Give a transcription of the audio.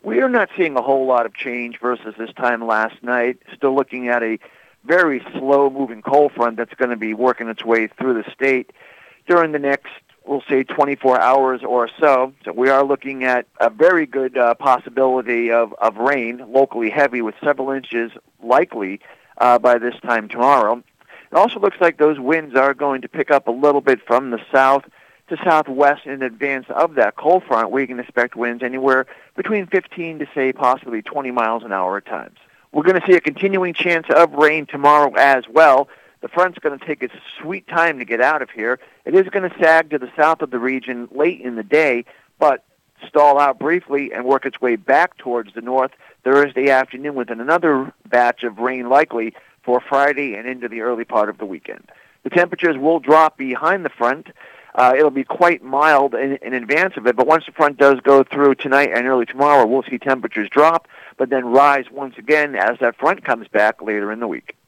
We are not seeing a whole lot of change versus this time last night. Still looking at a very slow-moving cold front that's going to be working its way through the state during the next, we'll say, 24 hours or so. So we are looking at a very good possibility of rain, locally heavy, with several inches likely by this time tomorrow. It also looks like those winds are going to pick up a little bit from the south to southwest in advance of that cold front, where you can expect winds anywhere between 15 to, say, possibly 20 miles an hour at times. We're going to see a continuing chance of rain tomorrow as well. The front's going to take its sweet time to get out of here. It is going to sag to the south of the region late in the day, but stall out briefly and work its way back towards the north Thursday afternoon with another batch of rain likely for Friday and into the early part of the weekend. The temperatures will drop behind the front. It'll be quite mild in advance of it, but once the front does go through tonight and early tomorrow, we'll see temperatures drop, but then rise once again as that front comes back later in the week.